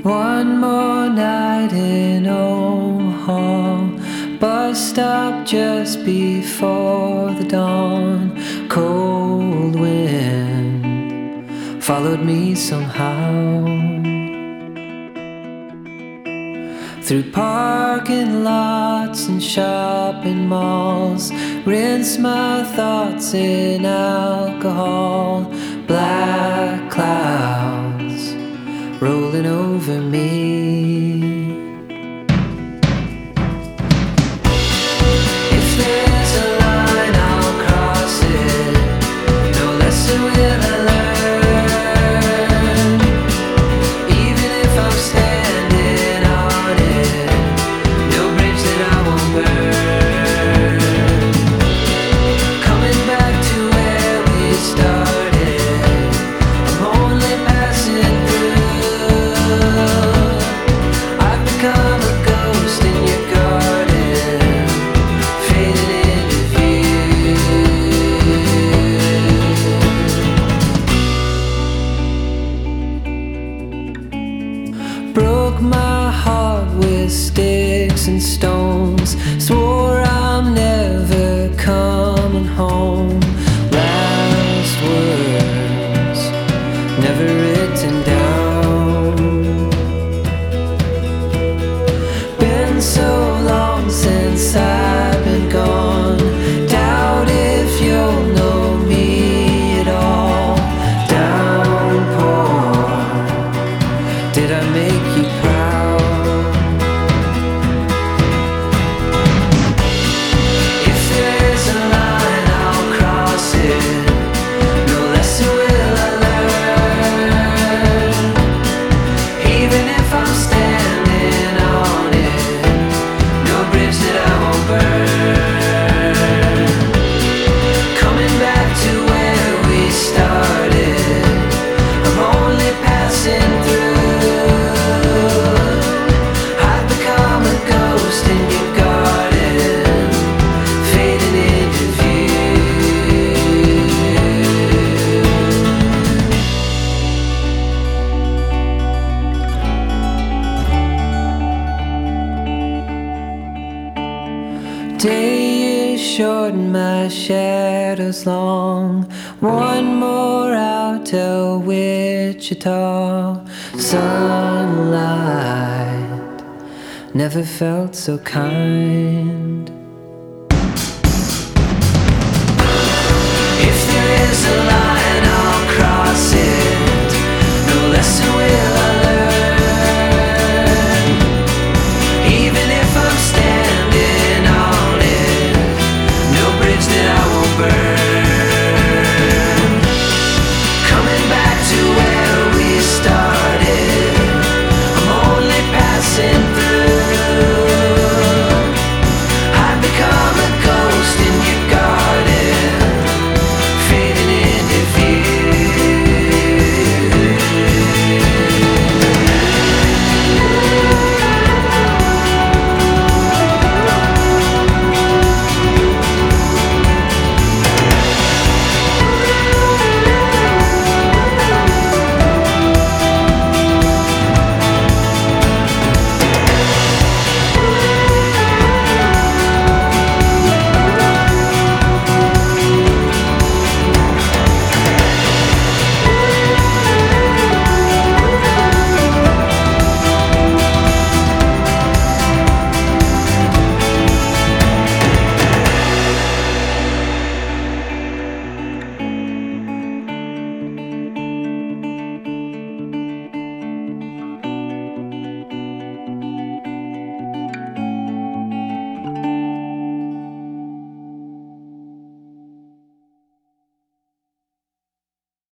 One more night in Omaha, bus stop just before the dawn. Cold wind followed me somehow, through parking lots and shopping malls. Rinse my thoughts in alcohol. Black clouds rolling over me. If there's a line, I'll cross it. No lesson will I learn, even if I'm standing on it. No bridge that I won't burn. Coming back to where we started, I'm only passing through. I've become a ghost in your garden, fading into view. Broke my heart with sticks and stones. Swore I'm never coming home. Last words never written down. Been so long since I've been gone. Doubt if you'll know me at all. Downpour, did I make you proud? If there's a line, I'll cross it. No lesson will I learn, even if I'm standing on it. No bridge that I won't burn. Coming back to where we started, I'm only passing through. I've become a ghost in your garden, fading into view. Day is short and my shadow's long. One more out till Wichita. Sunlight never felt so kind. If there is a